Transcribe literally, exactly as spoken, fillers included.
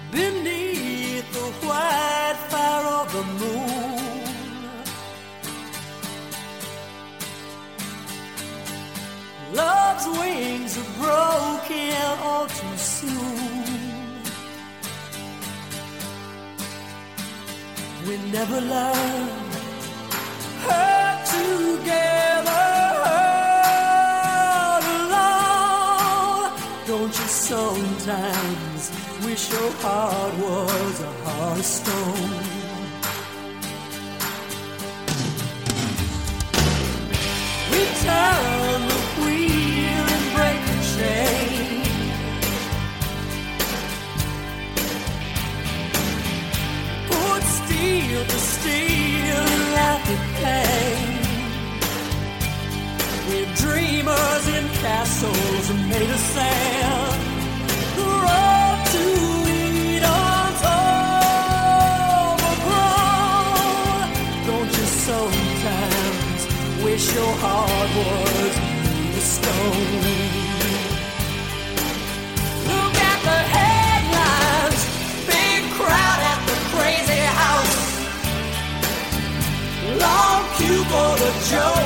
beneath the white fire of the moon. Love's wings are broken all too soon. We never learned her together, hurt alone. Don't you sometimes wish your heart was a heart of stone? We turn the wheel and break the chain. Put steel to steel and laugh at pain. We're dreamers in castles made of sand. The road to Eden's overgrown. Don't you sometimes wish your heart was made of stone? Look at the headlines, big crowd at the crazy house, long queue for the Joe.